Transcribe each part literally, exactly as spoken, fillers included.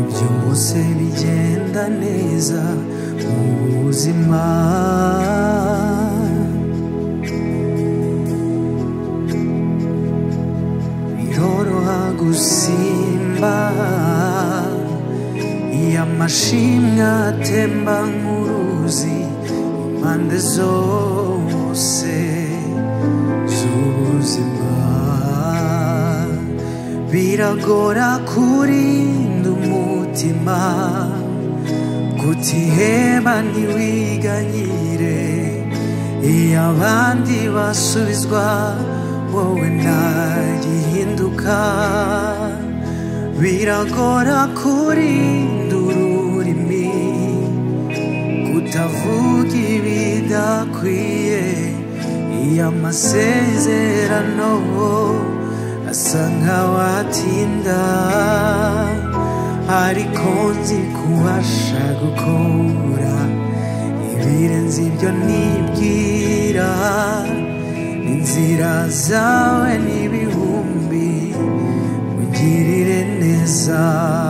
byose bigenda neza mu buzima. Biroroha gusimba iyo amashimwe atemba nk'uruzi impande zose z'ubuzima. Biragora kurinda umutima kutiheba ntiwiganyire iyo abandi basubizwa wowe ntagihinduka. Biragora kurinda ururimi kutavuga ibidakwiye iyo amasezerano asa nkawatinda. Ariko nzi kubasha gukora ibirenze ibyo nibwira. Inzira zawe n'ibihumbi ungirire neza.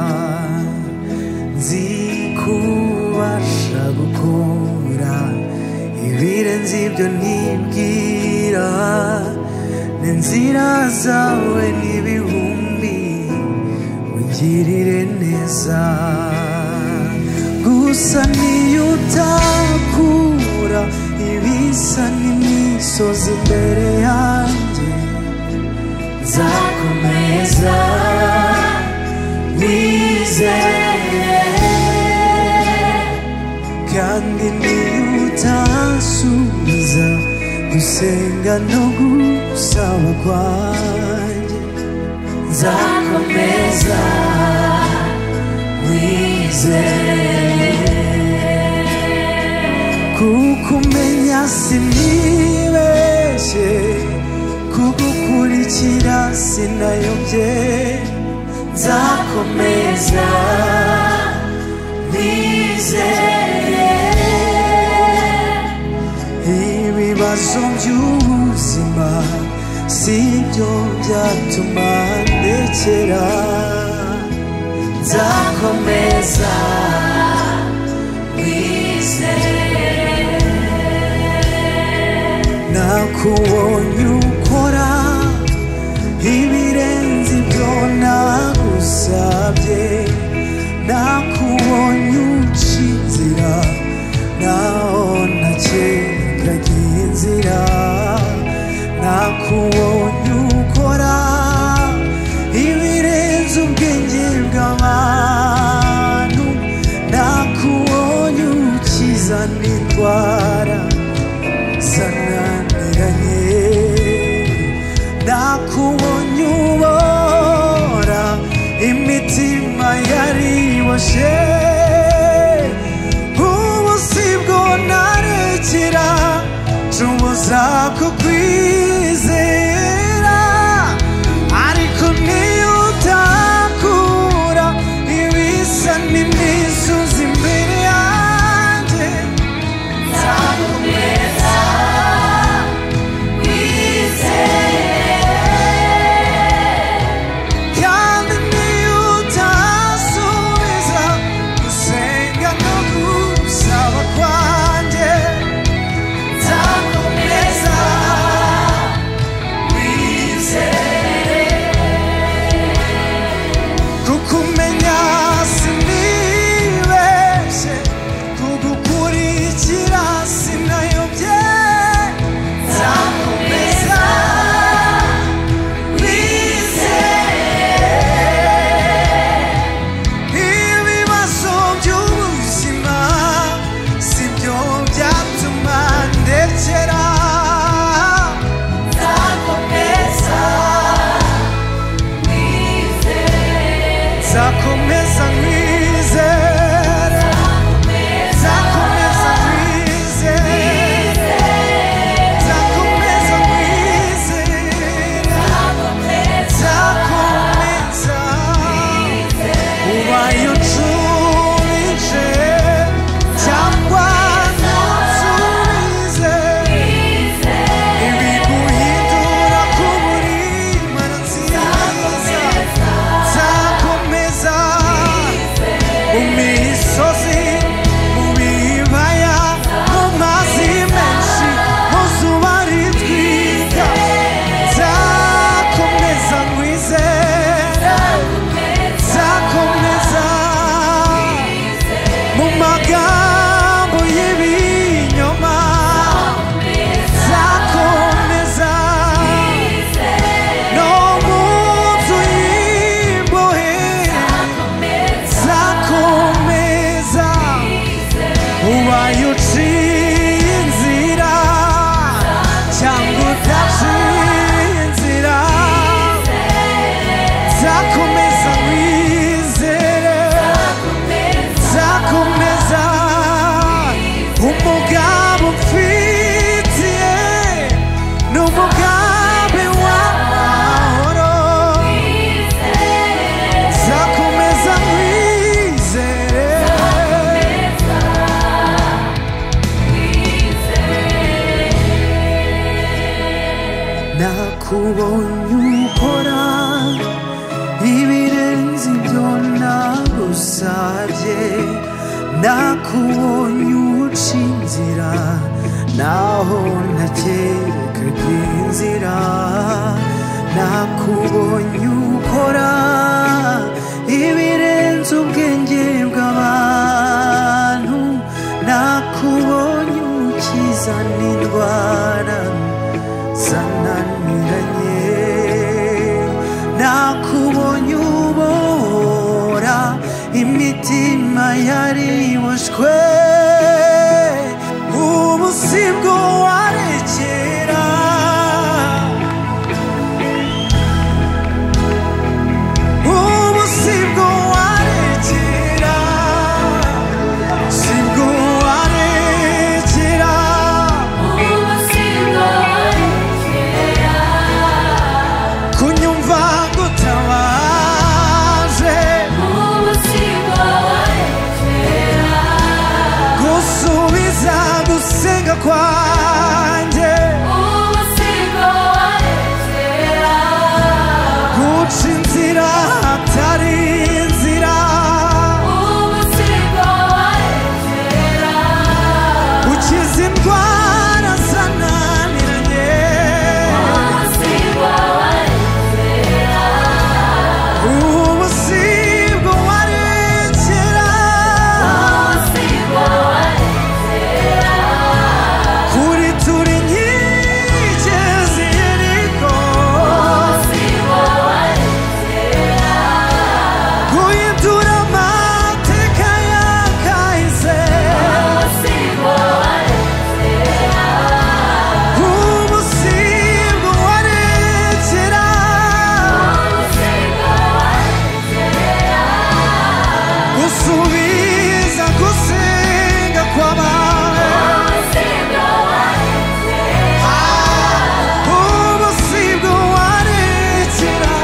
Nzi kubasha gukora ibirenze ibyo nibwira. Inzira zawe n'ibihumbi ungirire neza. Gusa niyo utakura ibisa n'imisozi imbere yanjye, nzakomeza wizere. Kandi niyo utasubiza gusenga no gusaba kwanjye, nzakomeza wizere. Kukumenya sinibeshye, kugukurikira sinayobye, nzakomeza wizere. Ibibazo by'ubuzima sibyo byatuma ndekera, nzakomeza wizere. Nakubonye ukora ibirenze ibyo nagusabye, nakubonye uca inzira naho ntakekaga inzira. Nakubonye ukora ibirenze ubwenge bw'abantu, nakubonye ukiza n'indwara zananiranye, nakubonye ubora imitima yariboshe. Ubu sibwo narekera nshobora kukwizera. Ariko niyo utakura ibisa n'imisozi imbere yanjye, nzakomeza wizere. Kandi niyo utasubiza gusenga no gusaba kwanjye, nzakomeza wizere. Kukumenya sinibeshye, kugukurikira sinayobye, nzakomeza wizere. Ibibazo by'ubuzima sibyo byatuma ndekera, nzakomeza wizere. Nzakomeza wizere, nzakomeza wizere, nzakomeza wizere, nzakomeza. Ubaye uncubije cyangwa ntusubize, ibiguhindura ku buri mana nziza, nzakomeza mu misozi mu bibaya mu mazi menshi mu zuba ritwika nzakomeza nkwizere nzakomeza mu magambo y'ibinyoma nzakomeza no mu nzu y'imbohe nzakomeza ubaye uciye inzira cyangwa udaciye inzira nzakomeza nkwizere nzakomeza umugambi umfitiye ni umugambi w'amahoro nzakomeza nkwizere nakubonye ukora ibirenze ibyo nagusabye nakubonye uca inzira naho ntakekaga inzira nakubonye ukora ibirenze ubwenge bw'abantu nakubonye ukiza n'indwara zananiranye nakubonye ubora imitima yariboshwe ubu sibwo warekera ubu sibwo warekera sibwo warekera kunyumva gutabaje gusubiza gusenga kwanjye guca inzira hatari inzira ukiza indwara zananiranye ubu sibwo warekera kuri turi inkike z'Yeriko guhindura amateka y'akahise ubu sibwo warekera gusubiza gusenga kwabawe ubu sibwo warekera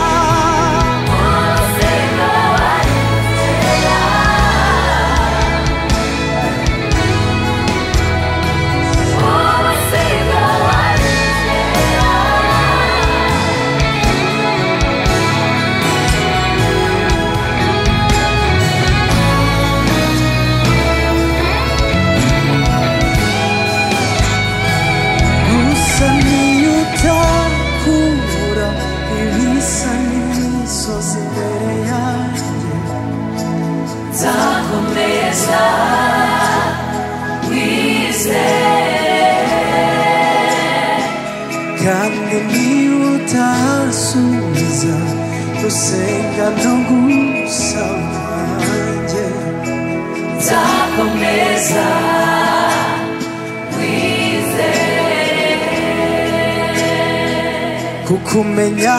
gusa niyo utakura ibisa n'imisozi imbere yanjye nzakomeza wizere kandi niyo utasubiza gusenga no gusaba kwanjye nzakomeza kukumenya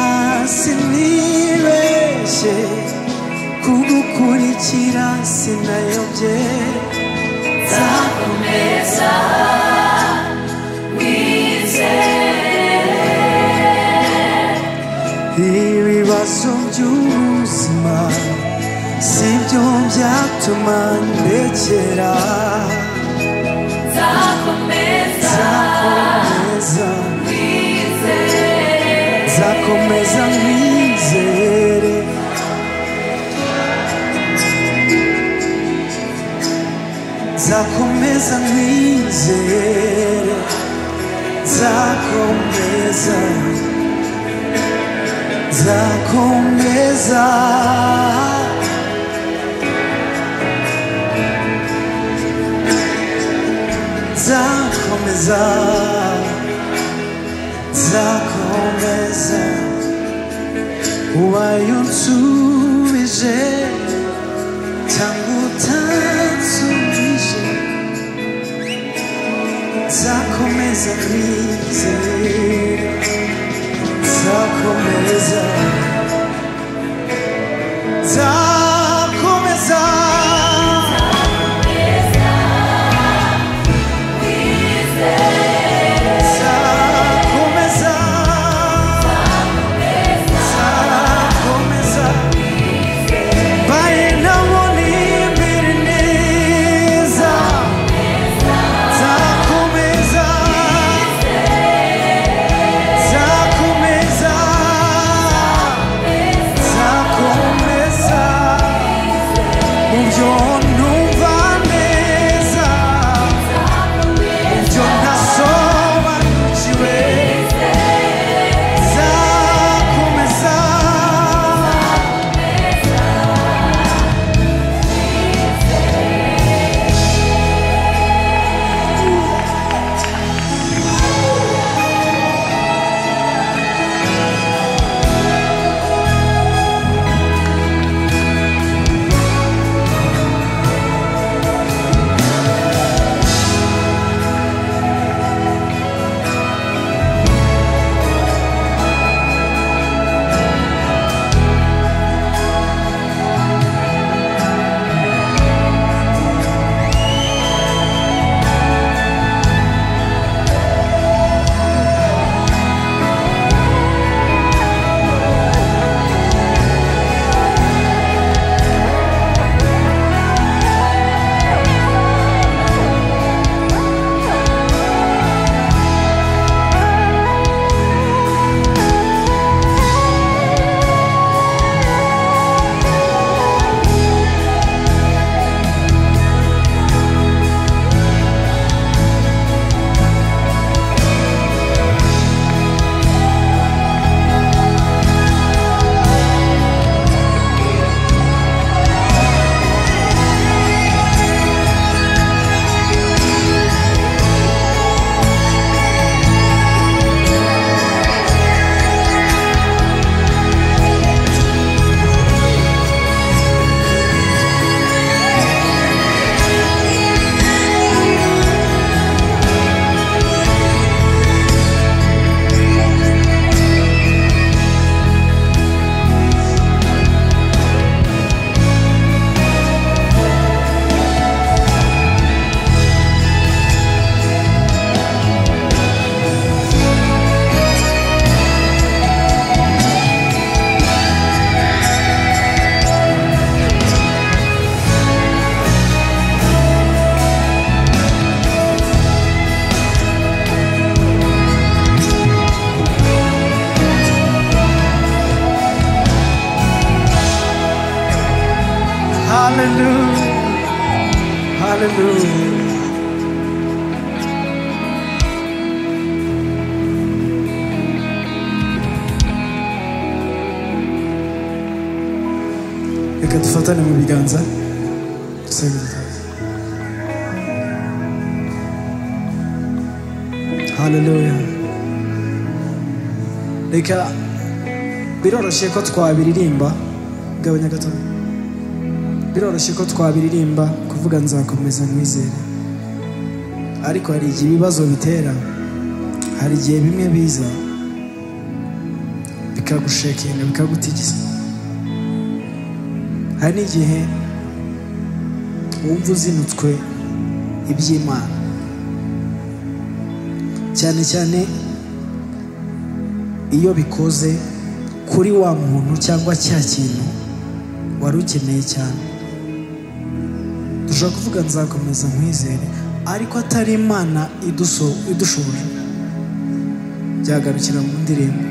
sinibeshye kugukurikira sinayobye nzakomeza wizere ibibazo by'ubuzima sibyo byatuma ndekera nzakomeza nzakomeza wizere nzakomeza nkwizere nzakomeza nkwizere nzakomeza nzakomeza nzakomeza nzakomeza ubaye unsubije cyangwa utansubije nzakomeza nkwizere nzakomeza nzakomeza Hallelujah, hallelujah. Reka dufatane mu biganza dusenge. Hallelujah. Reka biroroshye ko twabiririmba gabanya gato. Biroroshye ko twabiririmba kuvuga nzakomeza nkwizere, ariko hari igihe ibibazo bitera, hari igihe bimwe biza bikagushekinga bikagutigisa, hari n'igihe wumva uzinutswe iby'Imana, cyane cyane iyo bikoze kuri wa muntu cyangwa cya kintu wari ukeneye cyane. Dushobora kuvuga nzakomeza nkwizere, ariko atari Imana idushoboje, byagarukira mu ndirimbo.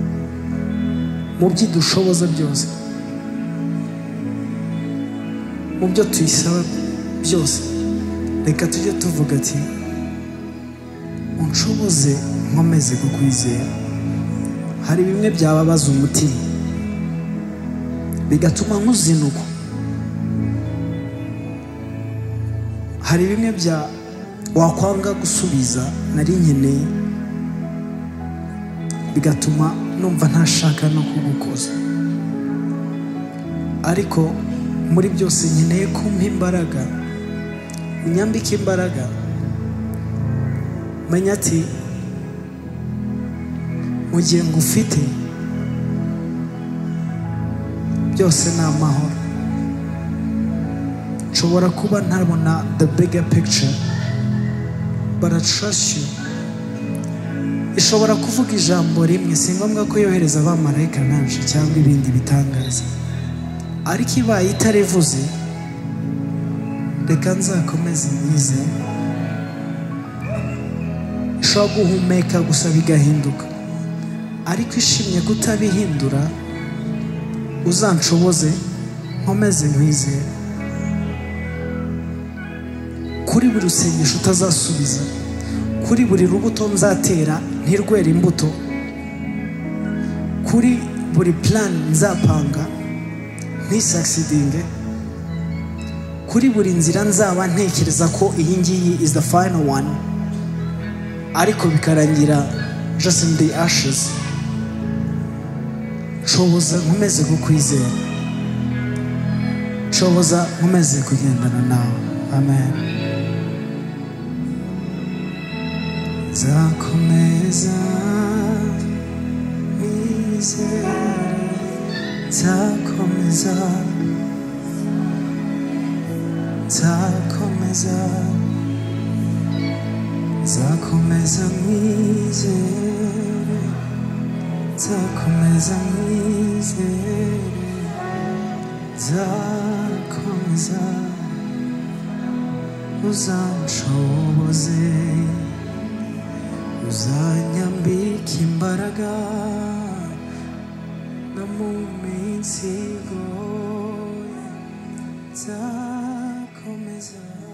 Mu byidushoboza byose mu byo tuyisaba byose reka tujye tuvuga ati unshoboze nkomeze kukwizera. Hari bimwe byababaza umutima bigatuma nkuzinukwa, hari bimwe bya wakwanga gusubiza nari nkeneye bigatuma numva ntashaka no kugukoza, ariko muri byose nkeneye kumpa imbaraga, unyambike imbaraga. Menya ati mu gihe ngufite byose ni amahoro. Nshobora kuba ntabona the bigger picture, but I trust you. Ishobora kuvuga ijambo rimwe, si ngombwa ko yohereza abamarayika benshi cyangwa ibindi bitangaza, ariko ibaye itarivuze reka nzakomeze nyize. Ishobora guhumeka gusa bigahinduka, ariko ishimye kutabihindura uzanshoboze nkomeze nkwizere. Kuri buri rusengesho utazasubiza, kuri buri rubuto nzatera ntirwere imbuto, kuri buri plan nzapanga ntisakisidinge, kuri buri nzira nzaba ntekereza ko iyi ngiyi is the final one, ariko bikarangira just in the ashes. Nshoboza nkomeze kukwizera, nshoboza nkomeze kugendana nawe. Amen. Nzakomeza nkwizere, nzakomeza, nzakomeza, nzakomeza nkwizere, nzakomeza nkwizere, nzakomeza, uzanshoboze, uzanyambika imbaraga no mu minsi igoye, nzakomeza.